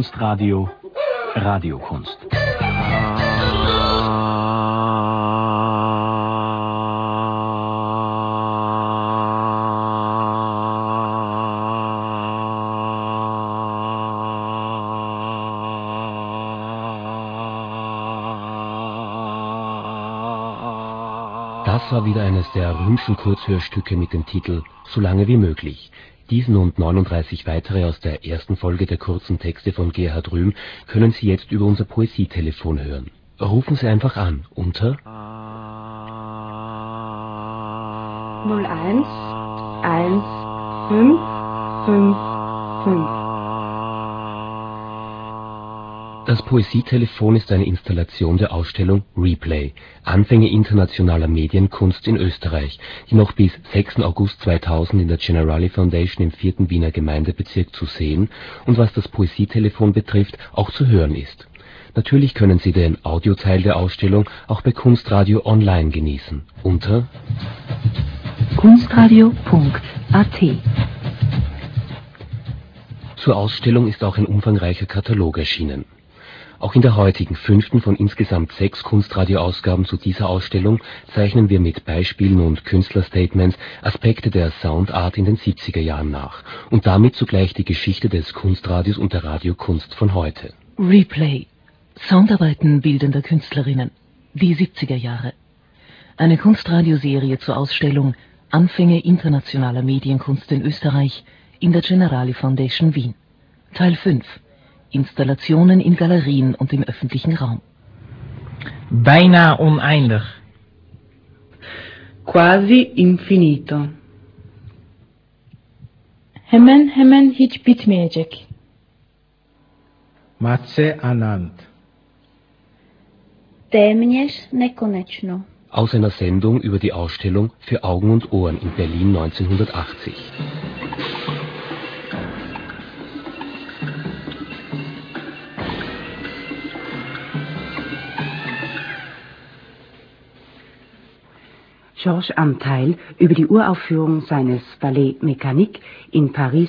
Kunstradio Radiokunst. Das war wieder eines der Rühmschen Kurzhörstücke mit dem Titel »So lange wie möglich«. Diesen und 39 weitere aus der ersten Folge der kurzen Texte von Gerhard Rühm können Sie jetzt über unser Poesietelefon hören. Rufen Sie einfach an unter 01 1 5 5 5. Das Poesietelefon ist eine Installation der Ausstellung Replay, Anfänge internationaler Medienkunst in Österreich, die noch bis 6. August 2000 in der Generali Foundation im 4. Wiener Gemeindebezirk zu sehen und was das Poesietelefon betrifft, auch zu hören ist. Natürlich können Sie den Audioteil der Ausstellung auch bei Kunstradio online genießen, unter kunstradio.at. Zur Ausstellung ist auch ein umfangreicher Katalog erschienen. Auch in der heutigen 5. von insgesamt 6 Kunstradio-Ausgaben zu dieser Ausstellung zeichnen wir mit Beispielen und Künstlerstatements Aspekte der Soundart in den 70er Jahren nach und damit zugleich die Geschichte des Kunstradios und der Radiokunst von heute. Replay. Soundarbeiten bildender Künstlerinnen. Die 70er Jahre. Eine Kunstradioserie zur Ausstellung Anfänge internationaler Medienkunst in Österreich in der Generali Foundation Wien. Teil 5. Installationen in Galerien und im öffentlichen Raum. Bijna oneindig. Quasi infinito. Hemen hiç bitmeyecek. Matse anand. Téměř nekonečno. Aus einer Sendung über die Ausstellung Für Augen und Ohren in Berlin 1980. Georges Antheil über die Uraufführung seines Ballet Mécanique in Paris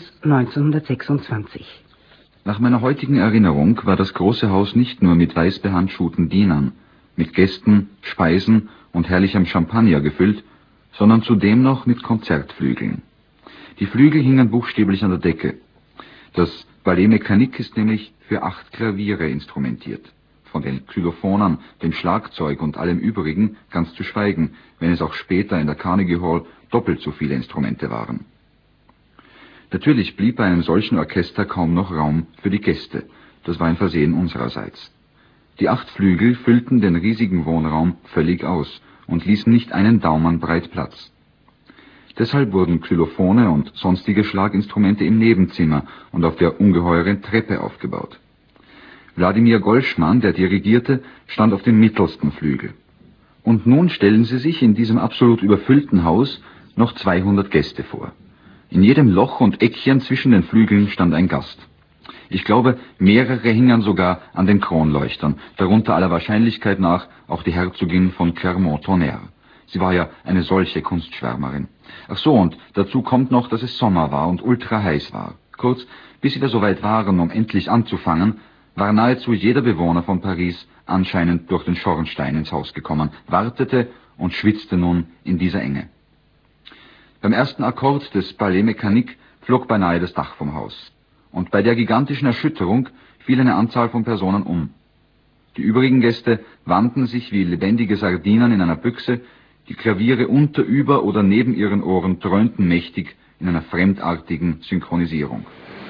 1926. Nach meiner heutigen Erinnerung war das große Haus nicht nur mit weiß behandschuhten Dienern, mit Gästen, Speisen und herrlichem Champagner gefüllt, sondern zudem noch mit Konzertflügeln. Die Flügel hingen buchstäblich an der Decke. Das Ballet Mécanique ist nämlich für 8 Klaviere instrumentiert. Von den Xylophonern, dem Schlagzeug und allem übrigen ganz zu schweigen, wenn es auch später in der Carnegie Hall doppelt so viele Instrumente waren. Natürlich blieb bei einem solchen Orchester kaum noch Raum für die Gäste. Das war ein Versehen unsererseits. Die 8 Flügel füllten den riesigen Wohnraum völlig aus und ließen nicht einen Daumen breit Platz. Deshalb wurden Xylophone und sonstige Schlaginstrumente im Nebenzimmer und auf der ungeheuren Treppe aufgebaut. Wladimir Golschmann, der dirigierte, stand auf dem mittelsten Flügel. Und nun stellen Sie sich in diesem absolut überfüllten Haus noch 200 Gäste vor. In jedem Loch und Eckchen zwischen den Flügeln stand ein Gast. Ich glaube, mehrere hingen sogar an den Kronleuchtern, darunter aller Wahrscheinlichkeit nach auch die Herzogin von Clermont-Tonnerre. Sie war ja eine solche Kunstschwärmerin. Ach so, und dazu kommt noch, dass es Sommer war und ultra heiß war. Kurz, bis sie da so weit waren, um endlich anzufangen, war nahezu jeder Bewohner von Paris anscheinend durch den Schornstein ins Haus gekommen, wartete und schwitzte nun in dieser Enge. Beim ersten Akkord des Ballet Mécanique flog beinahe das Dach vom Haus. Und bei der gigantischen Erschütterung fiel eine Anzahl von Personen um. Die übrigen Gäste wandten sich wie lebendige Sardinen in einer Büchse, die Klaviere unter, über oder neben ihren Ohren dröhnten mächtig in einer fremdartigen Synchronisierung.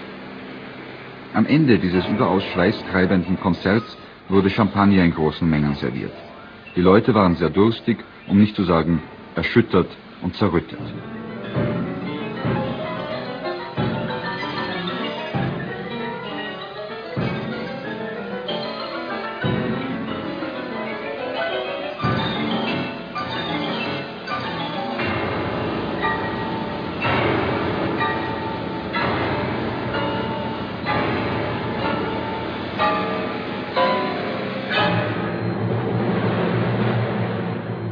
Am Ende dieses überaus schweißtreibenden Konzerts wurde Champagner in großen Mengen serviert. Die Leute waren sehr durstig, um nicht zu sagen erschüttert und zerrüttet.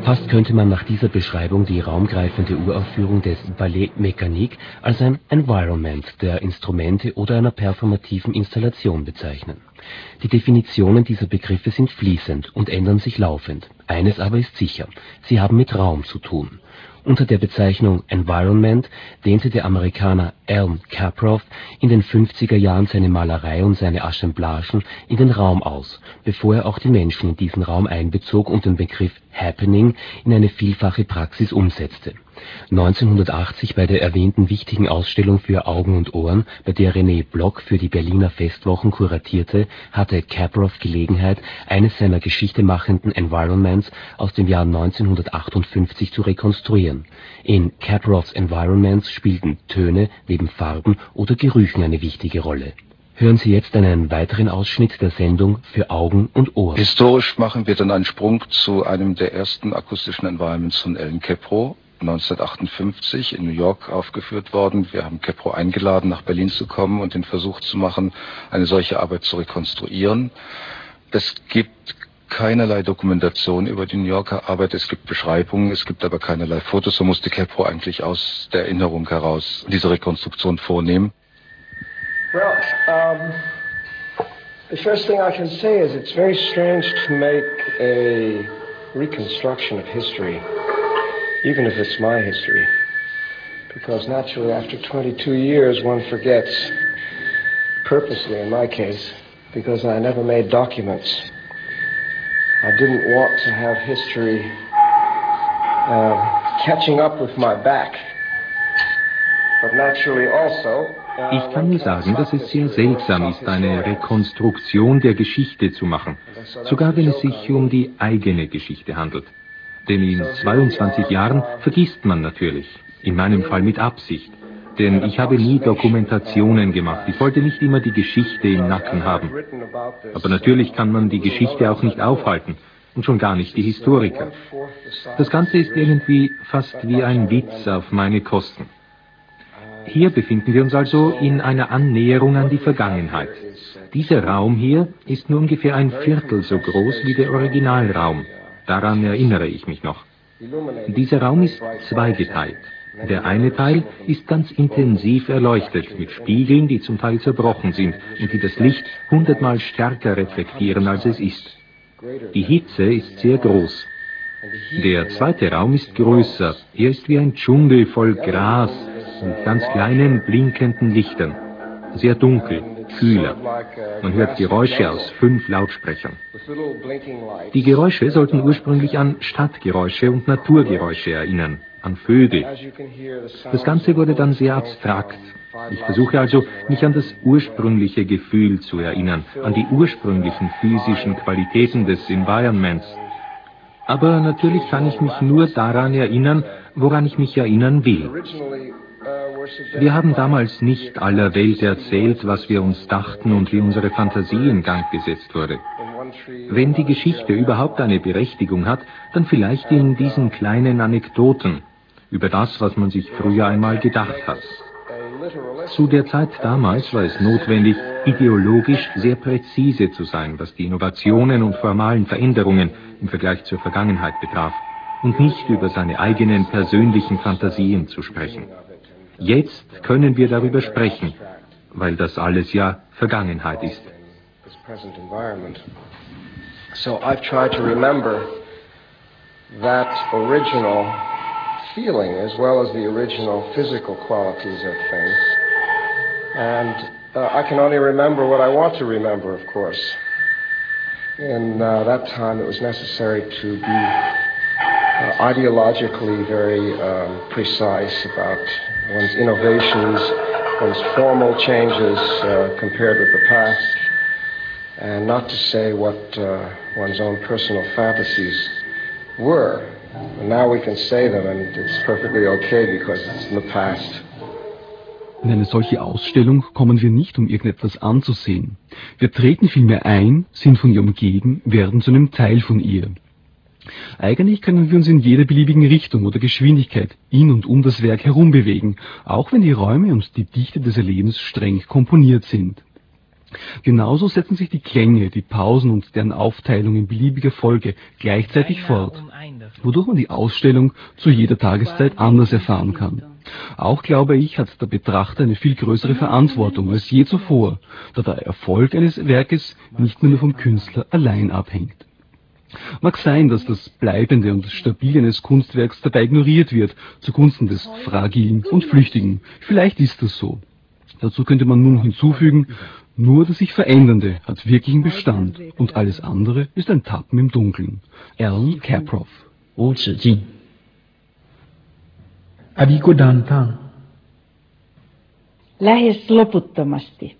Fast könnte man nach dieser Beschreibung die raumgreifende Uraufführung des Ballet Mécanique als ein Environment der Instrumente oder einer performativen Installation bezeichnen. Die Definitionen dieser Begriffe sind fließend und ändern sich laufend. Eines aber ist sicher: Sie haben mit Raum zu tun. Unter der Bezeichnung Environment dehnte der Amerikaner Elm Caproth in den 50er Jahren seine Malerei und seine Assemblagen in den Raum aus, bevor er auch die Menschen in diesen Raum einbezog und den Begriff Happening in eine vielfache Praxis umsetzte. 1980 bei der erwähnten wichtigen Ausstellung für Augen und Ohren, bei der René Block für die Berliner Festwochen kuratierte, hatte Caproth Gelegenheit, eines seiner geschichtemachenden Environments aus dem Jahr 1958 zu rekonstruieren. In Caproths Environments spielten Töne neben Farben oder Gerüchen eine wichtige Rolle. Hören Sie jetzt einen weiteren Ausschnitt der Sendung für Augen und Ohren. Historisch machen wir dann einen Sprung zu einem der ersten akustischen Environments von Alan Caproth, 1958 in New York aufgeführt worden. Wir haben Caproth eingeladen, nach Berlin zu kommen und den Versuch zu machen, eine solche Arbeit zu rekonstruieren. Es gibt keinerlei Dokumentation über die New Yorker Arbeit, es gibt Beschreibungen, es gibt aber keinerlei Fotos. So musste Caproth eigentlich aus der Erinnerung heraus diese Rekonstruktion vornehmen. Well, the first thing I can say is it's very strange to make a reconstruction of history, even if it's my history, because naturally after 22 years one forgets, purposely in my case, because I never made documents. I didn't want to have history catching up with my back, but naturally also. Ich kann nur sagen, dass es sehr seltsam ist, eine Rekonstruktion der Geschichte zu machen, sogar wenn es sich um die eigene Geschichte handelt. Denn in 22 Jahren vergisst man natürlich, in meinem Fall mit Absicht. Denn ich habe nie Dokumentationen gemacht, ich wollte nicht immer die Geschichte im Nacken haben. Aber natürlich kann man die Geschichte auch nicht aufhalten, und schon gar nicht die Historiker. Das Ganze ist irgendwie fast wie ein Witz auf meine Kosten. Hier befinden wir uns also in einer Annäherung an die Vergangenheit. Dieser Raum hier ist nur ungefähr ein Viertel so groß wie der Originalraum. Daran erinnere ich mich noch. Dieser Raum ist zweigeteilt. Der eine Teil ist ganz intensiv erleuchtet, mit Spiegeln, die zum Teil zerbrochen sind und die das Licht 100-mal stärker reflektieren, als es ist. Die Hitze ist sehr groß. Der zweite Raum ist größer. Er ist wie ein Dschungel voll Gras mit ganz kleinen, blinkenden Lichtern. Sehr dunkel, kühler. Man hört Geräusche aus 5 Lautsprechern. Die Geräusche sollten ursprünglich an Stadtgeräusche und Naturgeräusche erinnern, an Vögel. Das Ganze wurde dann sehr abstrakt. Ich versuche also, mich an das ursprüngliche Gefühl zu erinnern, an die ursprünglichen physischen Qualitäten des Environments. Aber natürlich kann ich mich nur daran erinnern, woran ich mich erinnern will. Wir haben damals nicht aller Welt erzählt, was wir uns dachten und wie unsere Fantasie in Gang gesetzt wurde. Wenn die Geschichte überhaupt eine Berechtigung hat, dann vielleicht in diesen kleinen Anekdoten über das, was man sich früher einmal gedacht hat. Zu der Zeit damals war es notwendig, ideologisch sehr präzise zu sein, was die Innovationen und formalen Veränderungen im Vergleich zur Vergangenheit betraf, und nicht über seine eigenen persönlichen Fantasien zu sprechen. Jetzt können wir darüber sprechen, weil das alles ja Vergangenheit ist. So I've tried to remember that original feeling as well as the original physical qualities of things. And I can only remember what I want to remember, of course. In that time it was necessary to be ideologically very precise about one's innovations, one's formal changes compared with the past, and not to say what one's own personal fantasies were. And now we can say them, and it's perfectly okay because it's in the past. In eine solche Ausstellung kommen wir nicht, um irgendetwas anzusehen. Wir treten vielmehr ein, sind von ihr umgeben, werden zu einem Teil von ihr. Eigentlich können wir uns in jeder beliebigen Richtung oder Geschwindigkeit in und um das Werk herum bewegen, auch wenn die Räume und die Dichte des Erlebens streng komponiert sind. Genauso setzen sich die Klänge, die Pausen und deren Aufteilung in beliebiger Folge gleichzeitig fort. wodurch man die Ausstellung zu jeder Tageszeit anders erfahren kann. Auch, glaube ich, hat der Betrachter eine viel größere Verantwortung als je zuvor, da der Erfolg eines Werkes nicht mehr nur vom Künstler allein abhängt. Mag sein, dass das Bleibende und Stabile eines Kunstwerks dabei ignoriert wird, zugunsten des Fragilen und Flüchtigen. Vielleicht ist das so. Dazu könnte man nun hinzufügen, nur das sich Verändernde hat wirklichen Bestand und alles andere ist ein Tappen im Dunkeln. Alan Caproth. 无止境 Abikodantan. Lähes loputtomasti.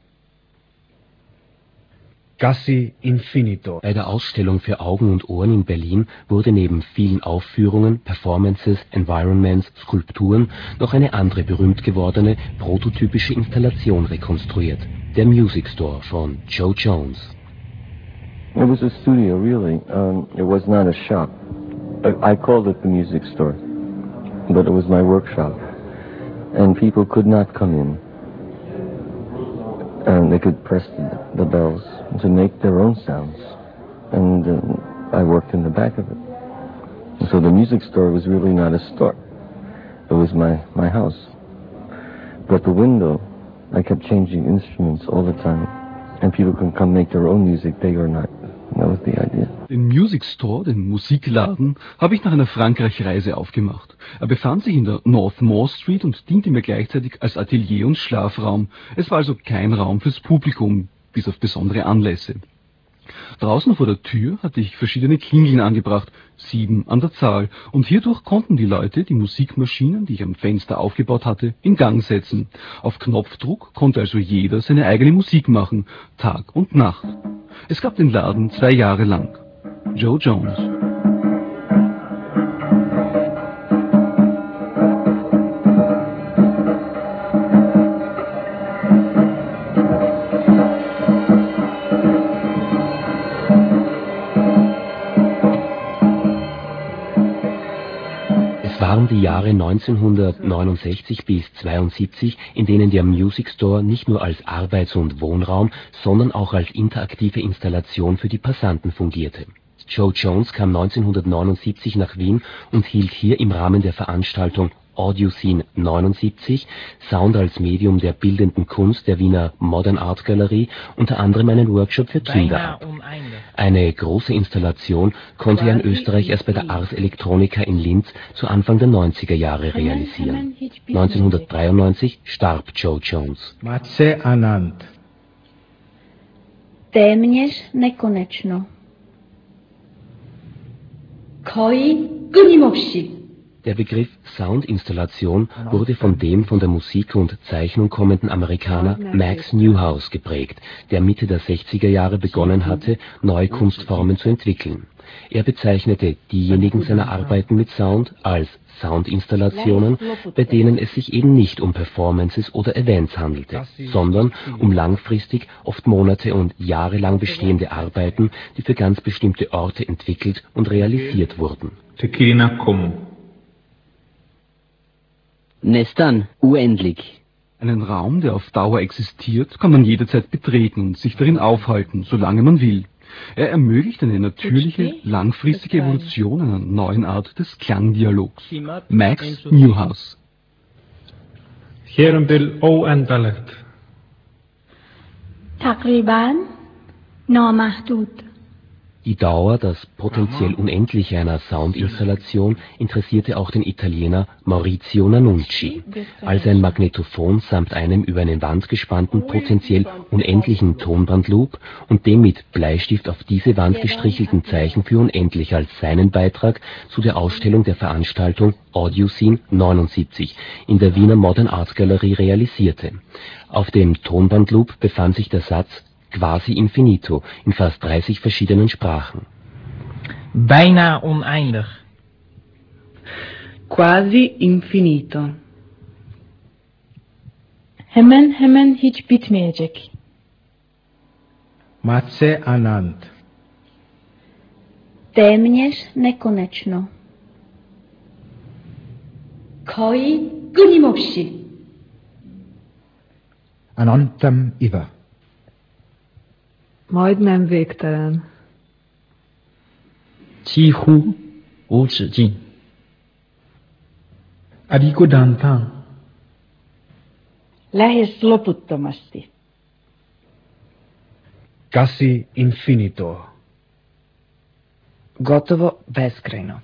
Quasi infinito. Bei der Ausstellung für Augen und Ohren in Berlin wurde neben vielen Aufführungen, Performances, Environments, Skulpturen noch eine andere berühmt gewordene prototypische Installation rekonstruiert, der Music Store von Joe Jones. It was a studio, really. It was not a shop. I called it the music store, but it was my workshop, and people could not come in. And they could press the bells to make their own sounds, and I worked in the back of it. And so the music store was really not a store. It was my house. But the window, I kept changing instruments all the time, and people can come make their own music, day or night. That was the idea. Den Music Store, den Musikladen, habe ich nach einer Frankreich-Reise aufgemacht. Er befand sich in der North Moore Street und diente mir gleichzeitig als Atelier und Schlafraum. Es war also kein Raum fürs Publikum, bis auf besondere Anlässe. Draußen vor der Tür hatte ich verschiedene Klingeln angebracht, 7 an der Zahl, und hierdurch konnten die Leute die Musikmaschinen, die ich am Fenster aufgebaut hatte, in Gang setzen. Auf Knopfdruck konnte also jeder seine eigene Musik machen, Tag und Nacht. Es gab den Laden 2 Jahre lang. Joe Jones. Es waren die Jahre 1969 bis 1972, in denen der Music Store nicht nur als Arbeits- und Wohnraum, sondern auch als interaktive Installation für die Passanten fungierte. Joe Jones kam 1979 nach Wien und hielt hier im Rahmen der Veranstaltung Audio Scene 79, Sound als Medium der bildenden Kunst der Wiener Modern Art Galerie, unter anderem einen Workshop für Kinder ab. Eine große Installation konnte er in Österreich erst bei der Ars Electronica in Linz zu Anfang der 90er Jahre realisieren. 1993 starb Joe Jones. Matse Anand. Téměř nekonečno. Koi 끊임없이. Der Begriff Soundinstallation wurde von dem von der Musik und Zeichnung kommenden Amerikaner Max Neuhaus geprägt, der Mitte der 60er Jahre begonnen hatte, neue Kunstformen zu entwickeln. Er bezeichnete diejenigen seiner Arbeiten mit Sound als Soundinstallationen, bei denen es sich eben nicht um Performances oder Events handelte, sondern um langfristig, oft Monate und Jahre lang bestehende Arbeiten, die für ganz bestimmte Orte entwickelt und realisiert wurden. Nestan, unendlich. Einen Raum, der auf Dauer existiert, kann man jederzeit betreten und sich darin aufhalten, solange man will. Er ermöglicht eine natürliche, langfristige Evolution einer neuen Art des Klangdialogs. Max Neuhaus. تقریباً نامحدود. Die Dauer, das potenziell Unendliche einer Soundinstallation interessierte auch den Italiener Maurizio Nannunci. Als ein Magnetophon samt einem über eine Wand gespannten potenziell unendlichen Tonbandloop und dem mit Bleistift auf diese Wand gestrichelten Zeichen für unendlich als seinen Beitrag zu der Ausstellung der Veranstaltung Audio Scene 79 in der Wiener Modern Art Galerie realisierte. Auf dem Tonbandloop befand sich der Satz Quasi infinito in fast 30 verschiedenen Sprachen. Bijna oneindig. Quasi infinito. Hemen hemen hiç bitmeyecek. Matse Anand. Téměř nekonečno. Koi 끊임없이. Anantam Iva. Majdnem végtelen. Tihu 无止境。Adikodanta. Lähes loputtomasti. Kasi infinito. Gotovo beskrajno.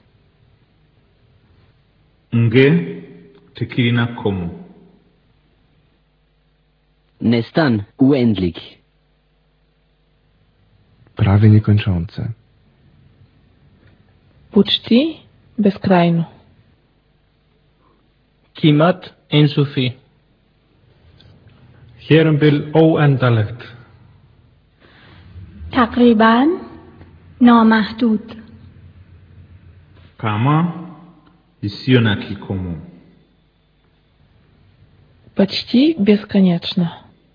Nge tekina komu. Nestan uendlich. Prawie niekończące. Почти безкрайно. Kimat ensufi. Hierenbil oendelegt. تقریبا نامحدود. Kama isiyo na kikomo. Почти бесконечно.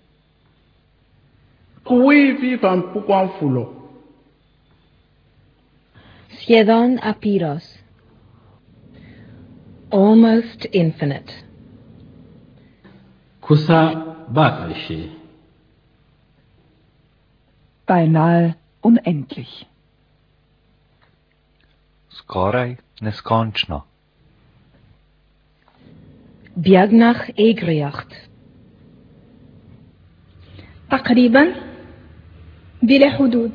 σχεδόν άπειρος. Almost infinite. Kusa bakaishi. Beinahe unendlich. Skoraj neskončno. Bjegnach egriacht. تقريبا بلا حدود.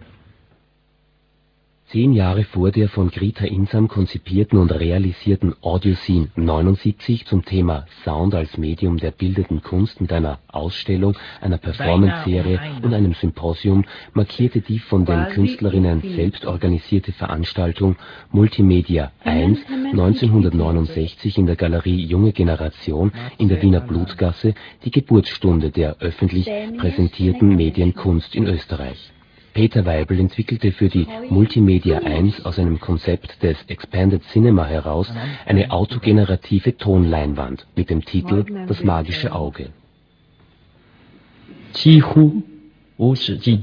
10 Jahre vor der von Greta Insam konzipierten und realisierten Audioscene 79 zum Thema Sound als Medium der bildenden Kunst mit einer Ausstellung, einer Performance-Serie und einem Symposium markierte die von den Künstlerinnen selbst organisierte Veranstaltung Multimedia 1 1969 in der Galerie Junge Generation in der Wiener Blutgasse die Geburtsstunde der öffentlich präsentierten Medienkunst in Österreich. Peter Weibel entwickelte für die Multimedia 1 aus einem Konzept des Expanded Cinema heraus eine autogenerative Tonleinwand mit dem Titel Das magische Auge. Chihu Wu-Zhi-Jing.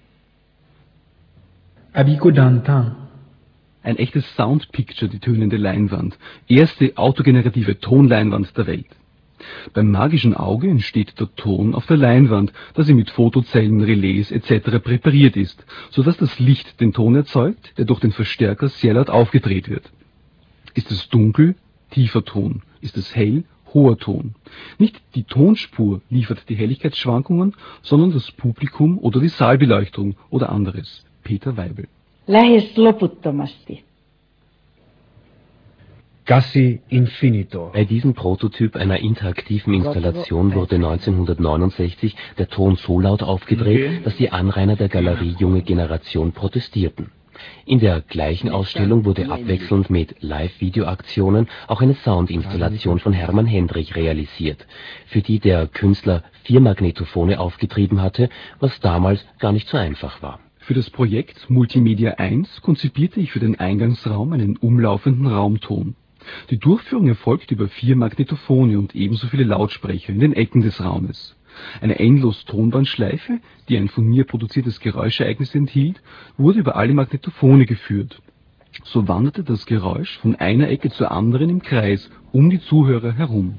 Adikodanta. Ein echtes Soundpicture, die tönende Leinwand. Erste autogenerative Tonleinwand der Welt. Beim magischen Auge entsteht der Ton auf der Leinwand, da sie mit Fotozellen, Relais etc. präpariert ist, sodass das Licht den Ton erzeugt, der durch den Verstärker sehr laut aufgedreht wird. Ist es dunkel, tiefer Ton. Ist es hell, hoher Ton. Nicht die Tonspur liefert die Helligkeitsschwankungen, sondern das Publikum oder die Saalbeleuchtung oder anderes. Peter Weibel. Lähes loputtomasti. Kasi infinito. Bei diesem Prototyp einer interaktiven Installation wurde 1969 der Ton so laut aufgedreht, dass die Anrainer der Galerie Junge Generation protestierten. In der gleichen Ausstellung wurde abwechselnd mit Live-Video-Aktionen auch eine Soundinstallation von Hermann Hendrich realisiert, für die der Künstler 4 Magnetophone aufgetrieben hatte, was damals gar nicht so einfach war. Für das Projekt Multimedia 1 konzipierte ich für den Eingangsraum einen umlaufenden Raumton. Die Durchführung erfolgt über 4 Magnetophone und ebenso viele Lautsprecher in den Ecken des Raumes. Eine endlos Tonbandschleife, die ein von mir produziertes Geräuschereignis enthielt, wurde über alle Magnetophone geführt. So wanderte das Geräusch von einer Ecke zur anderen im Kreis um die Zuhörer herum.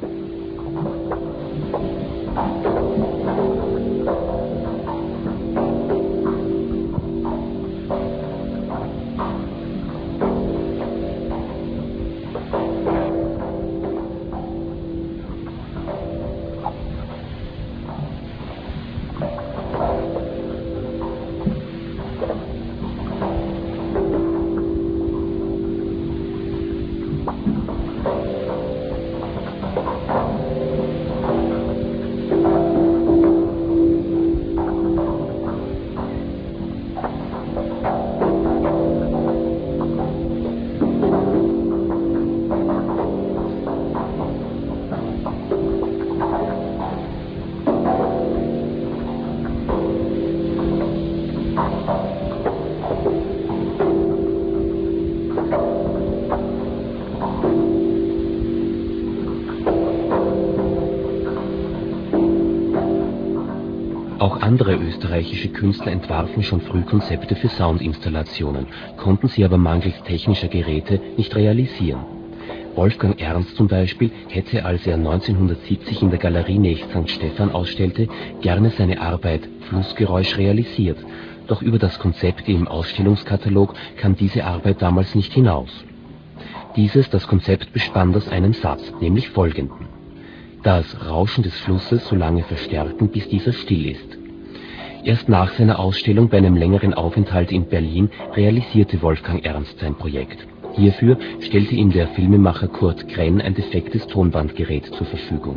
Auch andere österreichische Künstler entwarfen schon früh Konzepte für Soundinstallationen, konnten sie aber mangels technischer Geräte nicht realisieren. Wolfgang Ernst zum Beispiel hätte, als er 1970 in der Galerie nächst St. Stephan ausstellte, gerne seine Arbeit Flussgeräusch realisiert. Doch über das Konzept im Ausstellungskatalog kam diese Arbeit damals nicht hinaus. Das Konzept bestand aus einem Satz, nämlich folgenden: Das Rauschen des Flusses so lange verstärken, bis dieser still ist. Erst nach seiner Ausstellung bei einem längeren Aufenthalt in Berlin realisierte Wolfgang Ernst sein Projekt. Hierfür stellte ihm der Filmemacher Kurt Krenn ein defektes Tonbandgerät zur Verfügung.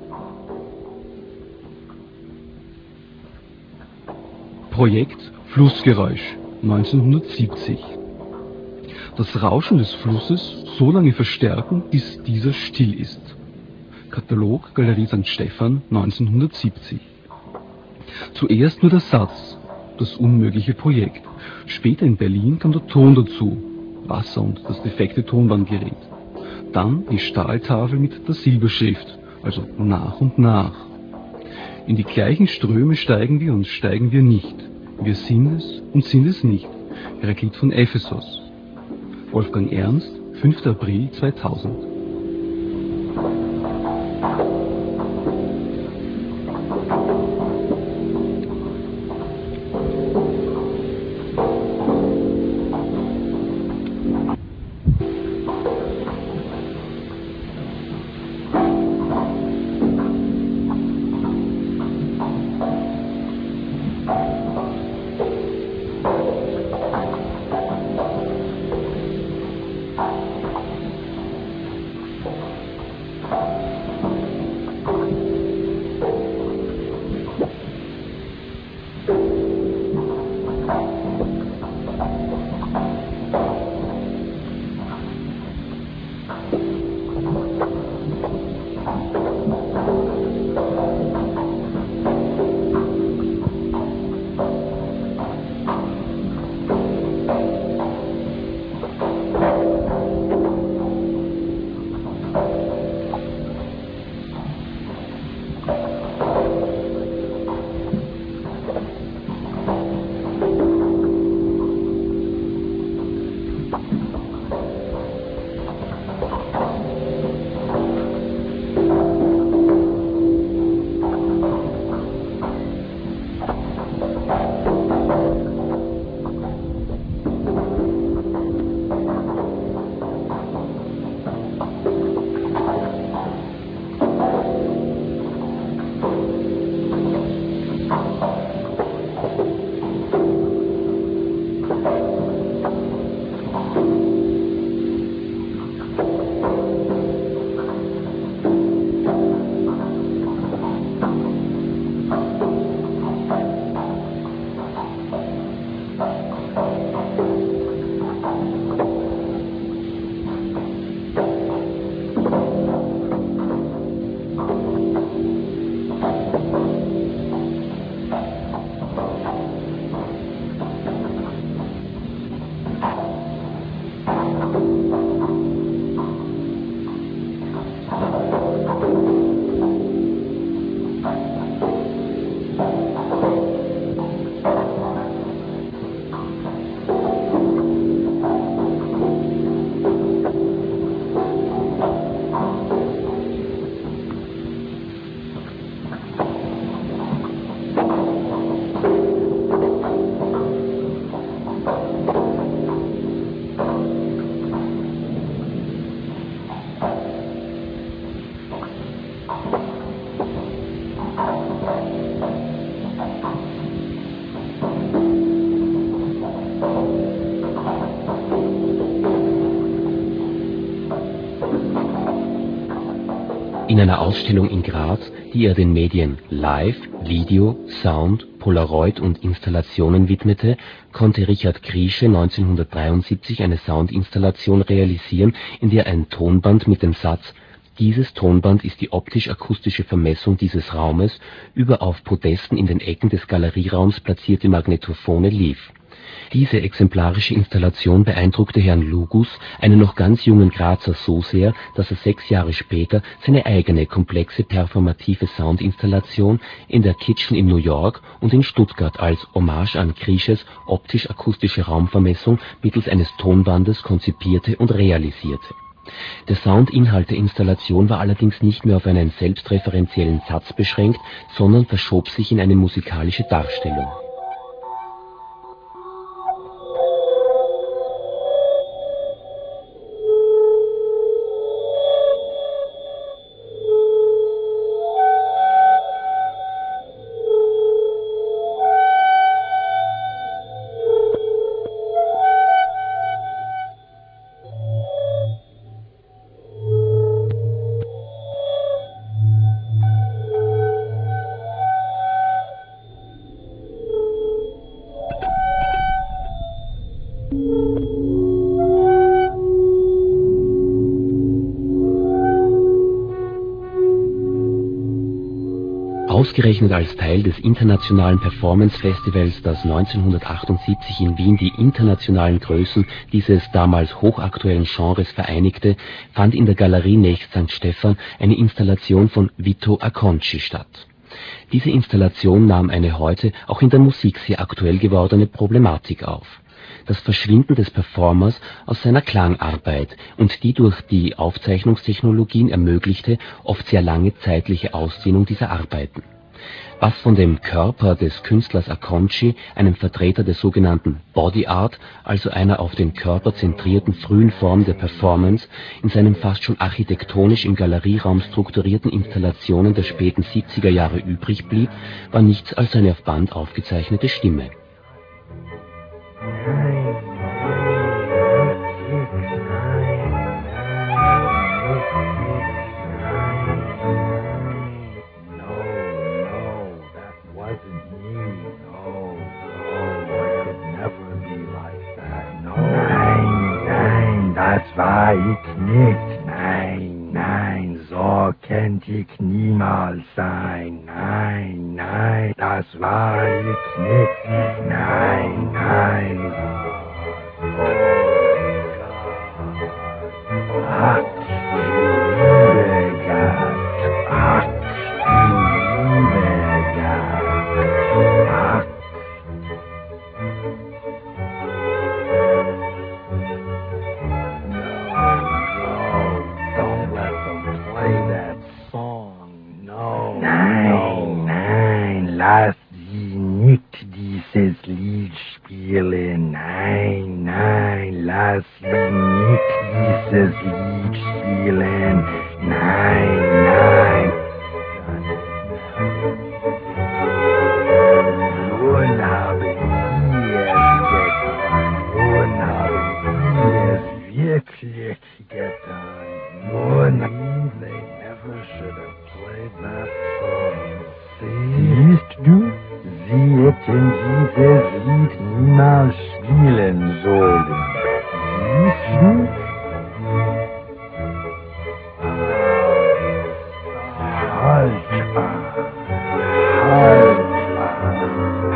Projekt Flussgeräusch 1970. Das Rauschen des Flusses so lange verstärken, bis dieser still ist. Katalog Galerie St. Stephan 1970. Zuerst nur der Satz, das unmögliche Projekt. Später in Berlin kam der Ton dazu, Wasser und das defekte Tonbandgerät. Dann die Stahltafel mit der Silberschrift, also nach und nach. In die gleichen Ströme steigen wir und steigen wir nicht. Wir sind es und sind es nicht. Heraklit von Ephesos. Wolfgang Ernst, 5. April 2000. In einer Ausstellung in Graz, die er den Medien Live, Video, Sound, Polaroid und Installationen widmete, konnte Richard Kriesche 1973 eine Soundinstallation realisieren, in der ein Tonband mit dem Satz »Dieses Tonband ist die optisch-akustische Vermessung dieses Raumes« über auf Podesten in den Ecken des Galerieraums platzierte Magnetophone lief. Diese exemplarische Installation beeindruckte Herrn Lugus, einen noch ganz jungen Grazer, so sehr, dass er 6 Jahre später seine eigene komplexe performative Soundinstallation in der Kitchen in New York und in Stuttgart als Hommage an Kriesches optisch-akustische Raumvermessung mittels eines Tonbandes konzipierte und realisierte. Der Soundinhalt der Installation war allerdings nicht mehr auf einen selbstreferenziellen Satz beschränkt, sondern verschob sich in eine musikalische Darstellung. Ausgerechnet als Teil des internationalen Performance Festivals, das 1978 in Wien die internationalen Größen dieses damals hochaktuellen Genres vereinigte, fand in der Galerie nächst St. Stephan eine Installation von Vito Acconci statt. Diese Installation nahm eine heute auch in der Musik sehr aktuell gewordene Problematik auf: das Verschwinden des Performers aus seiner Klangarbeit und die durch die Aufzeichnungstechnologien ermöglichte, oft sehr lange zeitliche Ausdehnung dieser Arbeiten. Was von dem Körper des Künstlers Acconci, einem Vertreter der sogenannten Body Art, also einer auf den Körper zentrierten frühen Form der Performance, in seinen fast schon architektonisch im Galerieraum strukturierten Installationen der späten 70er Jahre übrig blieb, war nichts als seine auf Band aufgezeichnete Stimme. Das war ich nicht. Nein, nein, so könnte ich niemals sein. Nein, nein, das war ich nicht. Nein, nein. Ach, liebe Gott. Ach, liebe Gott. Ach. Lass sie nicht dieses Lied spielen. Nein, nein, lass sie nicht dieses Lied spielen. Nein, nein. Nun haben sie es getan. Nun haben sie es wirklich getan. Nun, they never should have played that song. Siehst du, sie hätten dieses Lied niemals spielen sollen. Siehst du? Halt an, halt an,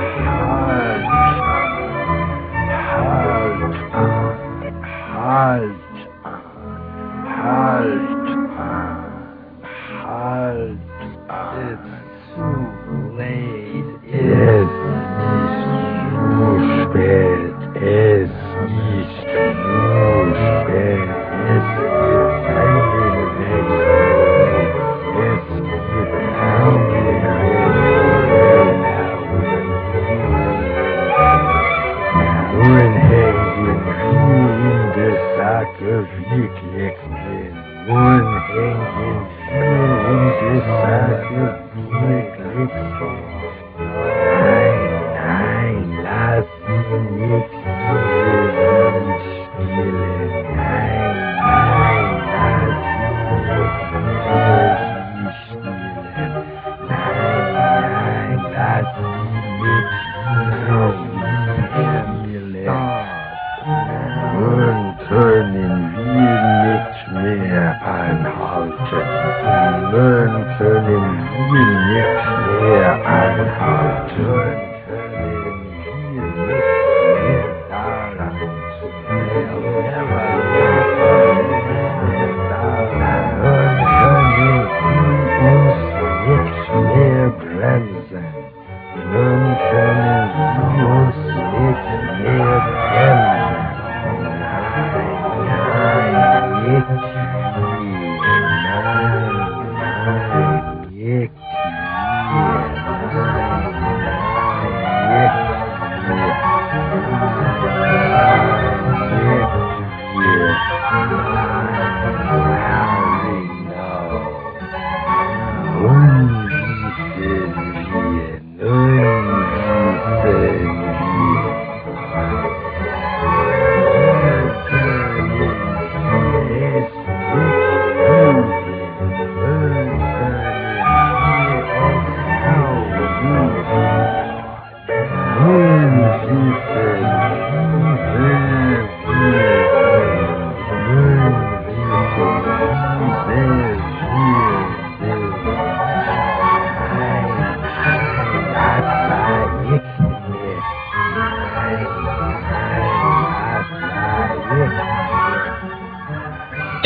halt an, halt an, halt an, halt an, halt an. Too late. Es ist zu spät. Es ist zu spät. Es gibt keinen Weg. Es gibt keinen Weg. Nun hängen wir in der Sache wirklich drin. Nun hängen wir in der Sache wirklich drin. Nein, nein, lass sie nicht dieses Lied spielen. Nein, nein, lass sie nicht dieses Lied spielen. Nein, nein, lass sie nicht dieses Lied spielen. Nun können wir nicht mehr anhalten. Nun können wir nicht mehr anhalten.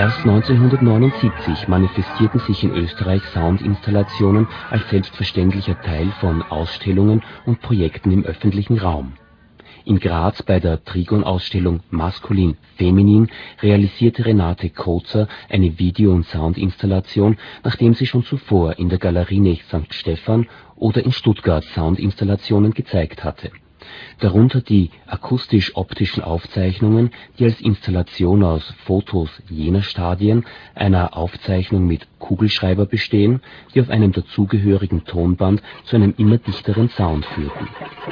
Erst 1979 manifestierten sich in Österreich Soundinstallationen als selbstverständlicher Teil von Ausstellungen und Projekten im öffentlichen Raum. In Graz bei der Trigon-Ausstellung Maskulin-Feminin realisierte Renate Kozer eine Video- und Soundinstallation, nachdem sie schon zuvor in der Galerie Nech St. Stephan oder in Stuttgart Soundinstallationen gezeigt hatte. Darunter die akustisch-optischen Aufzeichnungen, die als Installation aus Fotos jener Stadien einer Aufzeichnung mit Kugelschreiber bestehen, die auf einem dazugehörigen Tonband zu einem immer dichteren Sound führten.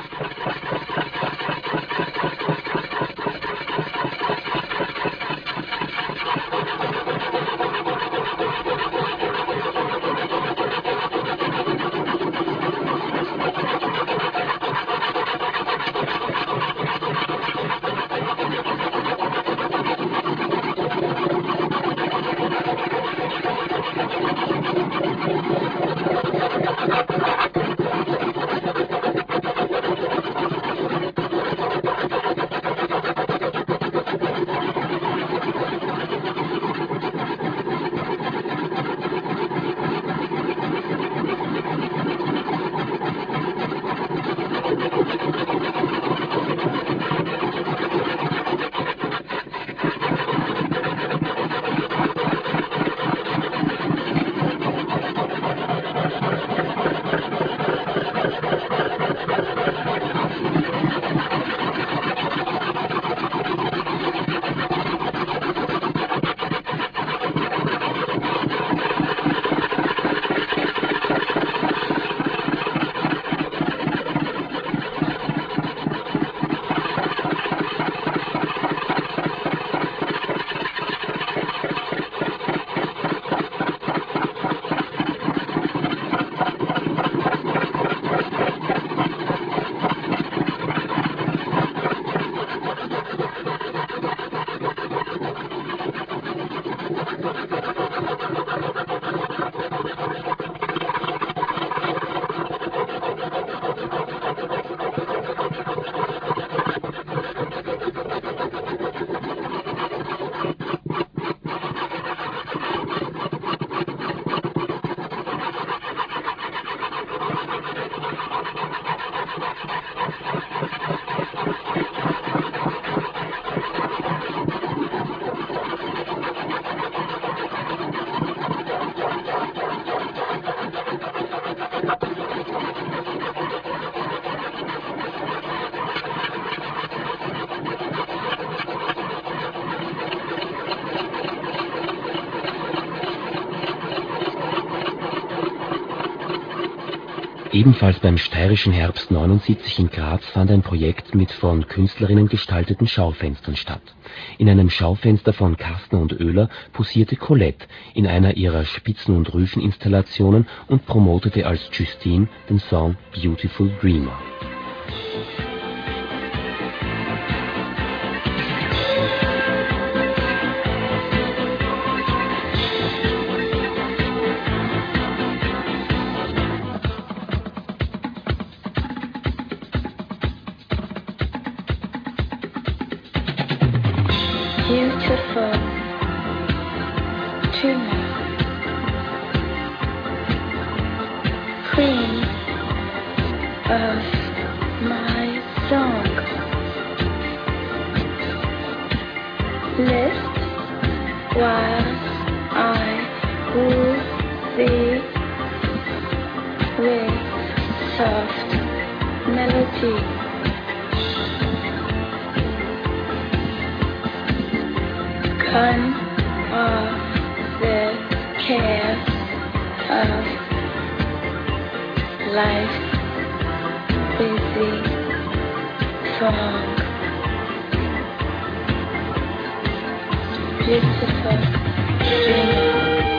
Ebenfalls beim Steirischen Herbst 79 in Graz fand ein Projekt mit von Künstlerinnen gestalteten Schaufenstern statt. In einem Schaufenster von Kastner und Oehler posierte Colette in einer ihrer Spitzen- und Rüscheninstallationen und promotete als Justine den Song Beautiful Dreamer. Beautiful dreamer, queen of my song. List while I woo thee with soft melody. Come off the cares of life's busy song. Beautiful dreamer.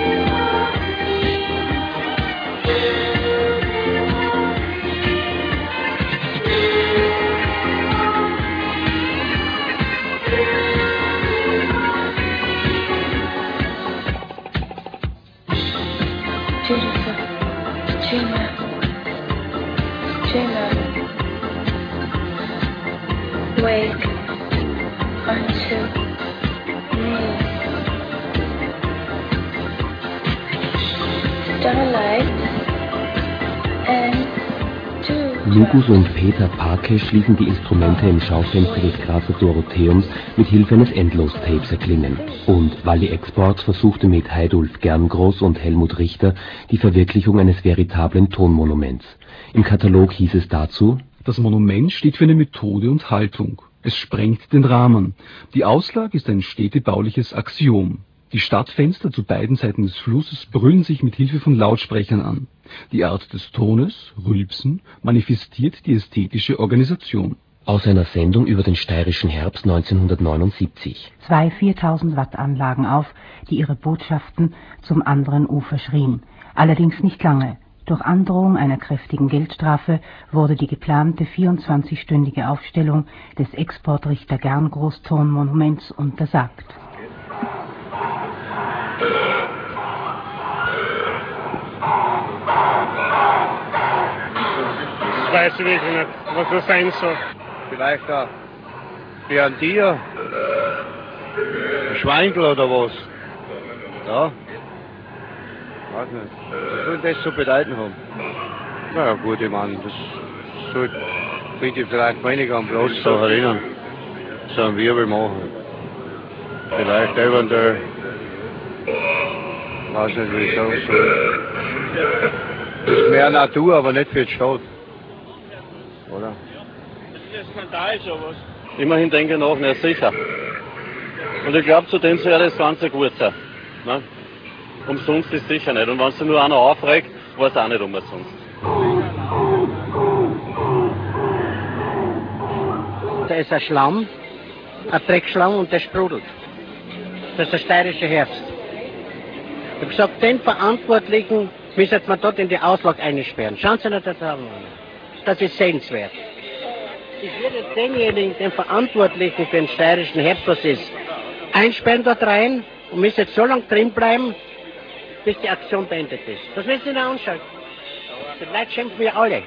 Beautiful dreamer, dreamer, wake unto me. starlight and Lugus und Peter Pakesch ließen die Instrumente im Schaufenster des Grazer Dorotheums mit Hilfe eines Endlostapes erklingen. Und Wally Export versuchte mit Heidulf Gerngross und Helmut Richter die Verwirklichung eines veritablen Tonmonuments. Im Katalog hieß es dazu: Das Monument steht für eine Methode und Haltung. Es sprengt den Rahmen. Die Auslage ist ein städtebauliches Axiom. Die Stadtfenster zu beiden Seiten des Flusses brüllen sich mit Hilfe von Lautsprechern an. Die Art des Tones, Rülpsen, manifestiert die ästhetische Organisation. Aus einer Sendung über den steirischen Herbst 1979. 2 4000-Watt-Anlagen auf, die ihre Botschaften zum anderen Ufer schrien. Allerdings nicht lange. Durch Androhung einer kräftigen Geldstrafe wurde die geplante 24-stündige Aufstellung des Exportrichter Gerngross-Tonmonuments untersagt. Ich weiß wirklich nicht, was das sein soll. Vielleicht ein Tier, ein Schweindel oder was. Ja. Weiß nicht. Was soll das zu bedeuten haben? Na ja gut, ich meine, das sollte bitte vielleicht weniger am Platz so erinnern. So einen Wirbel machen. Vielleicht eventuell, weiß nicht, wie ich sagen soll. Das ist mehr Natur, aber nicht für die Stadt. Oder? Das ist ein Skandal, sowas. Immerhin denke ich nach, na sicher. Und ich glaube, zu dem soll das Ganze gut sein. Ne? Umsonst ist sicher nicht. Und wenn sich nur einer aufregt, war es auch nicht umsonst. Da ist ein Schlamm, ein Dreckschlamm und der sprudelt. Das ist der steirische Herbst. Ich habe gesagt, den Verantwortlichen müssen wir dort in die Auslage einsperren. Schauen Sie nicht da drauf. Das ist sehenswert. Ich würde denjenigen, den Verantwortlichen für den steirischen Herbst, was ist, einsperren dort rein und müssen jetzt so lange drin bleiben, bis die Aktion beendet ist. Das müssen Sie sich anschauen. Die Leute schimpfen wir alle.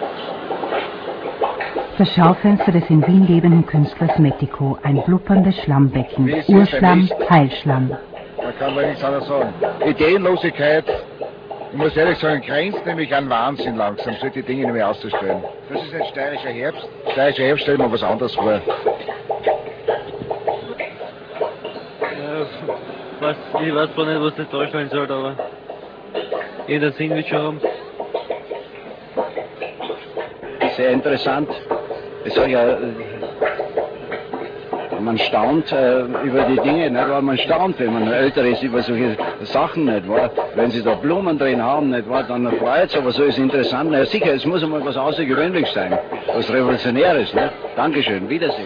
Das Schaufenster des in Wien lebenden Künstlers Metiko, ein blubberndes Schlammbecken, Urschlamm, Heilschlamm. Da kann man nichts anderes sagen. Ideenlosigkeit, ich muss ehrlich sagen, grenzt nämlich an Wahnsinn langsam, solche Dinge nicht mehr auszustellen. Das ist ein steirischer Herbst. Steirischer Herbst stellt man was anderes vor. Ich weiß zwar nicht, was das darstellen soll, aber jeder Sinn wird schon haben. Sehr interessant. Es soll ja, man staunt über die Dinge, nicht wahr? Man staunt, wenn man älter ist, über solche Sachen, nicht wahr? Wenn sie da Blumen drin haben, nicht wahr? Dann freut es, aber so ist interessant. Na ja, sicher, es muss einmal was Außergewöhnliches sein, was Revolutionäres, ne? Dankeschön, Wiedersehen.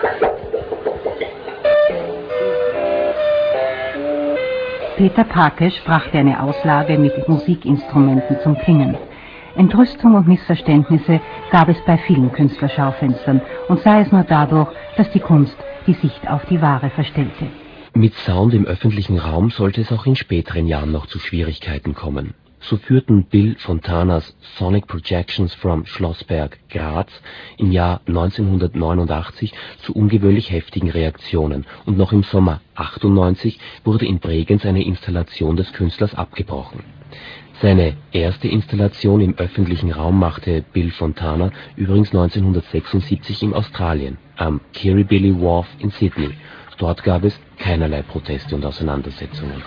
Peter Pakesch brachte eine Auslage mit Musikinstrumenten zum Klingen. Entrüstung und Missverständnisse gab es bei vielen Künstlerschaufenstern und sei es nur dadurch, dass die Kunst die Sicht auf die Ware verstellte. Mit Sound im öffentlichen Raum sollte es auch in späteren Jahren noch zu Schwierigkeiten kommen. So führten Bill Fontanas Sonic Projections from Schlossberg, Graz im Jahr 1989 zu ungewöhnlich heftigen Reaktionen und noch im Sommer 98 wurde in Bregenz eine Installation des Künstlers abgebrochen. Seine erste Installation im öffentlichen Raum machte Bill Fontana übrigens 1976 in Australien, am Kirribilli Wharf in Sydney. Dort gab es keinerlei Proteste und Auseinandersetzungen.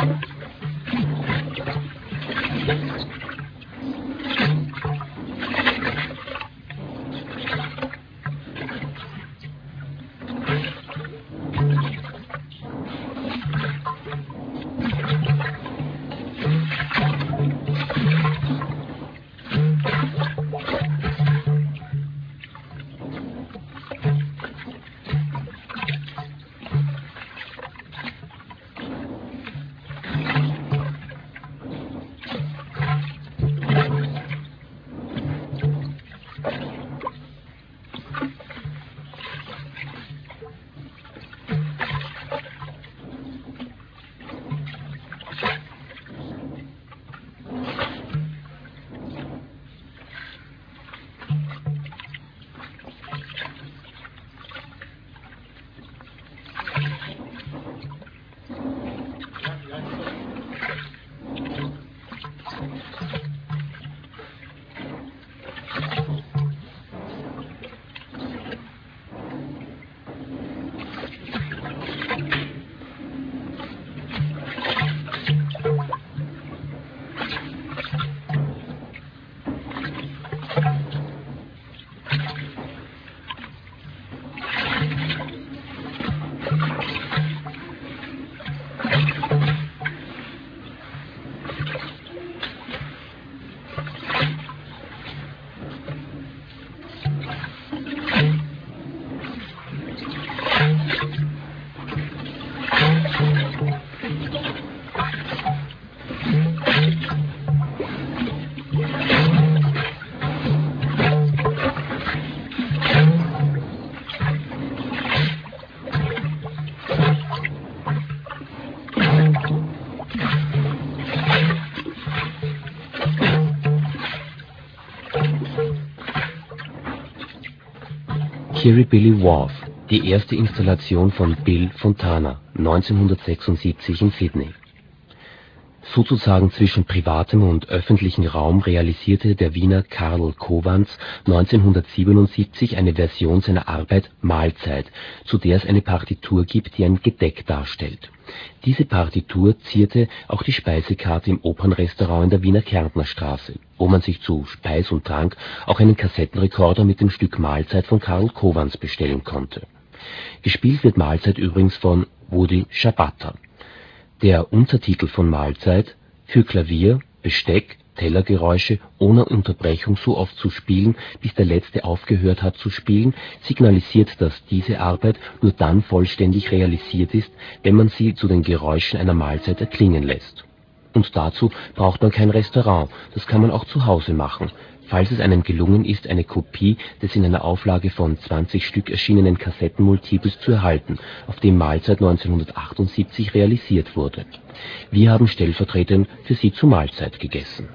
Kirribilli Wharf, die erste Installation von Bill Fontana, 1976 in Sydney. Sozusagen zwischen privatem und öffentlichem Raum realisierte der Wiener Karl Kovanz 1977 eine Version seiner Arbeit Mahlzeit, zu der es eine Partitur gibt, die ein Gedeck darstellt. Diese Partitur zierte auch die Speisekarte im Opernrestaurant in der Wiener Kärntnerstraße, wo man sich zu Speis und Trank auch einen Kassettenrekorder mit dem Stück Mahlzeit von Karl Kovanz bestellen konnte. Gespielt wird Mahlzeit übrigens von Woody Shabatta. Der Untertitel von Mahlzeit, für Klavier, Besteck, Tellergeräusche ohne Unterbrechung so oft zu spielen, bis der Letzte aufgehört hat zu spielen, signalisiert, dass diese Arbeit nur dann vollständig realisiert ist, wenn man sie zu den Geräuschen einer Mahlzeit erklingen lässt. Und dazu braucht man kein Restaurant, das kann man auch zu Hause machen, falls es einem gelungen ist, eine Kopie des in einer Auflage von 20 Stück erschienenen Kassettenmultiples zu erhalten, auf dem Mahlzeit 1978 realisiert wurde. Wir haben stellvertretend für Sie zu Mahlzeit gegessen.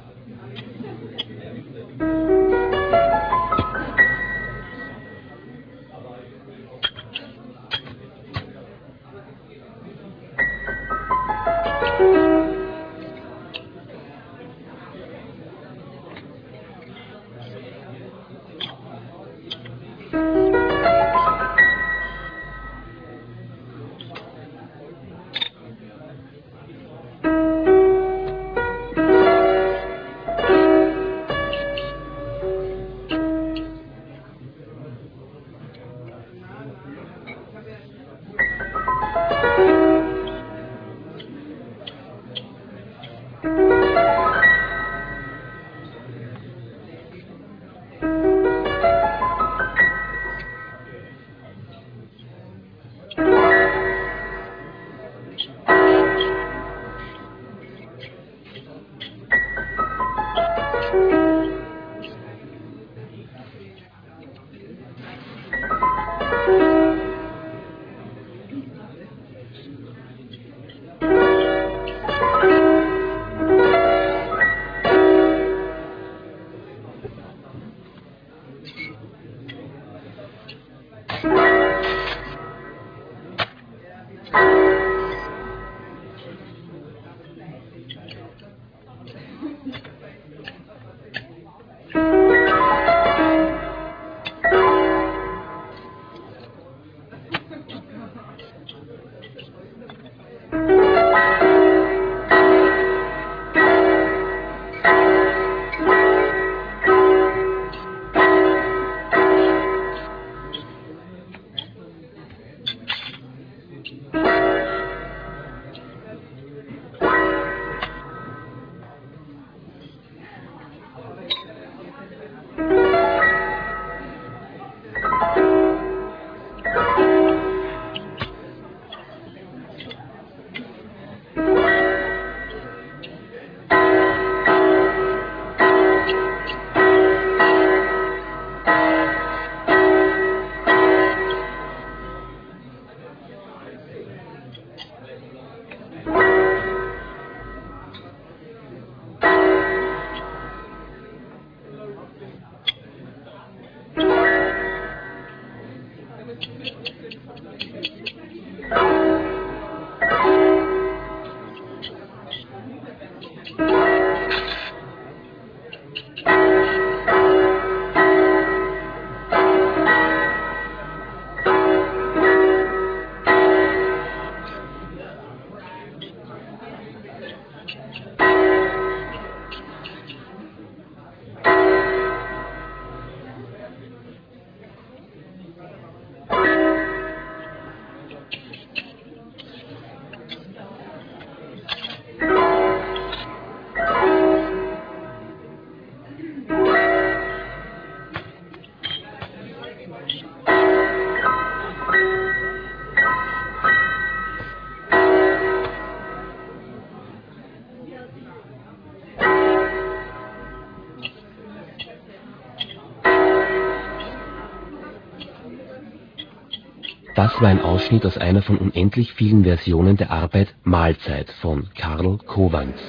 Das war ein Ausschnitt aus einer von unendlich vielen Versionen der Arbeit Mahlzeit von Karl Kovanz.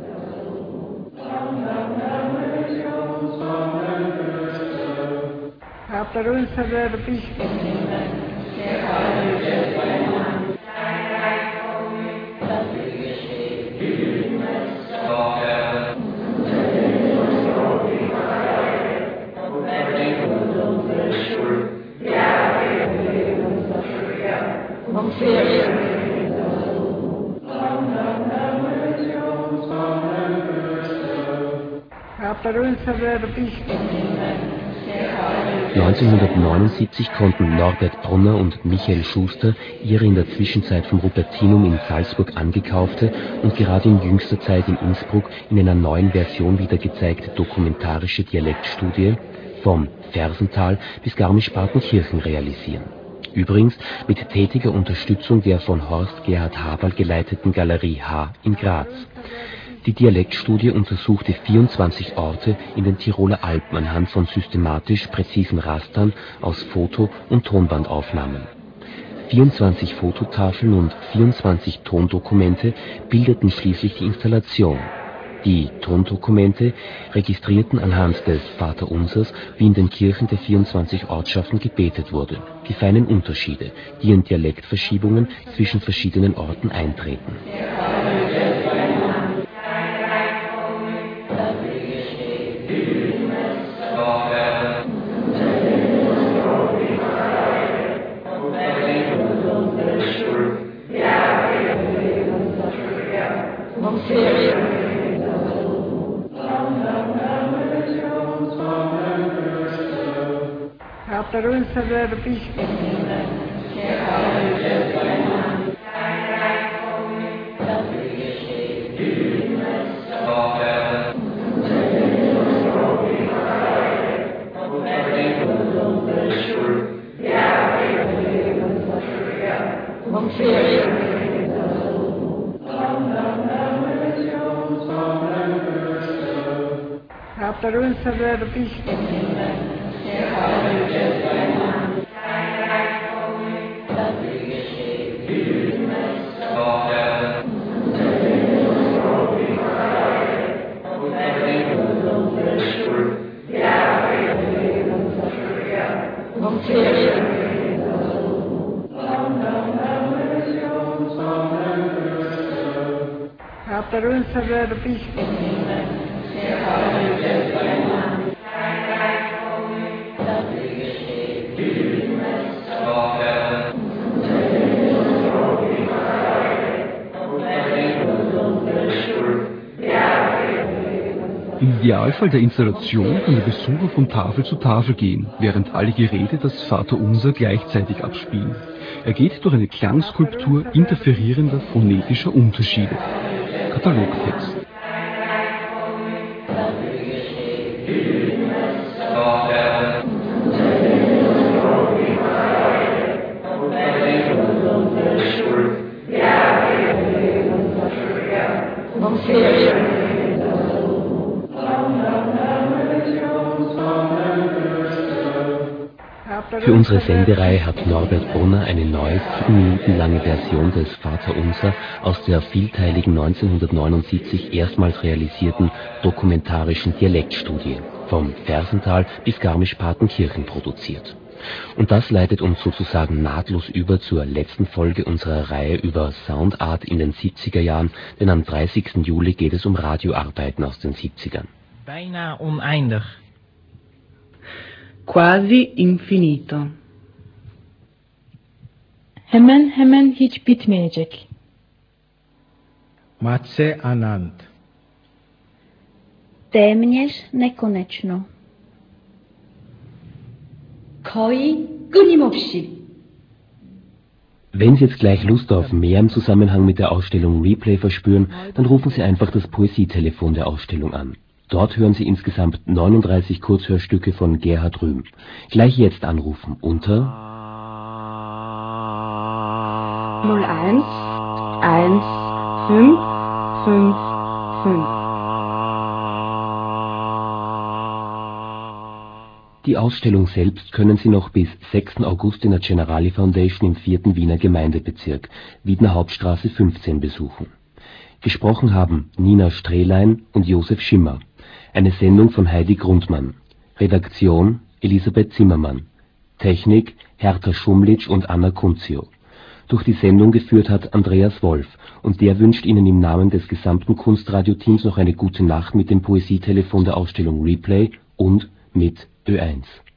Vater unser, der bist Vater unser, der bist 1979 konnten Norbert Brunner und Michael Schuster ihre in der Zwischenzeit vom Rupertinum in Salzburg angekaufte und gerade in jüngster Zeit in Innsbruck in einer neuen Version wieder gezeigte dokumentarische Dialektstudie vom Fersental bis Garmisch-Partenkirchen realisieren. Übrigens mit tätiger Unterstützung der von Horst Gerhard Haberl geleiteten Galerie H in Graz. Die Dialektstudie untersuchte 24 Orte in den Tiroler Alpen anhand von systematisch präzisen Rastern aus Foto- und Tonbandaufnahmen. 24 Fototafeln und 24 Tondokumente bildeten schließlich die Installation. Die Tondokumente registrierten anhand des Vaterunsers, wie in den Kirchen der 24 Ortschaften gebetet wurde, die feinen Unterschiede, die in Dialektverschiebungen zwischen verschiedenen Orten eintreten. Vater unser, der bist Vater unser, der bist Vater unser, der bist Im Idealfall der Installation kann der Besucher von Tafel zu Tafel gehen, während alle Geräte das Vaterunser gleichzeitig abspielen. Er geht durch eine Klangskulptur interferierender phonetischer Unterschiede. Katalogtext. Für unsere Sendereihe hat Norbert Brunner eine neue 7 Minuten lange Version des Vaterunser aus der vielteiligen 1979 erstmals realisierten dokumentarischen Dialektstudie vom Fersental bis Garmisch-Partenkirchen produziert. Und das leitet uns sozusagen nahtlos über zur letzten Folge unserer Reihe über Soundart in den 70er Jahren, denn am 30. Juli geht es um Radioarbeiten aus den 70ern. Beinahe uneindig. Quasi infinito. Hemen hemen hiç bitmeyecek. Matse Anand. Téměř nekonečno. Koi 끊임없이. Wenn Sie jetzt gleich Lust auf mehr im Zusammenhang mit der Ausstellung Replay verspüren, dann rufen Sie einfach das Poesietelefon der Ausstellung an. Dort hören Sie insgesamt 39 Kurzhörstücke von Gerhard Rühm. Gleich jetzt anrufen unter 01 1 5 5 5. Die Ausstellung selbst können Sie noch bis 6. August in der Generali Foundation im 4. Wiener Gemeindebezirk, Wiedner Hauptstraße 15 besuchen. Gesprochen haben Nina Strehlein und Josef Schimmer. Eine Sendung von Heidi Grundmann. Redaktion Elisabeth Zimmermann. Technik Hertha Schumlitsch und Anna Kunzio. Durch die Sendung geführt hat Andreas Wolf und der wünscht Ihnen im Namen des gesamten Kunstradio-Teams noch eine gute Nacht mit dem Poesietelefon der Ausstellung Replay und mit Ö1.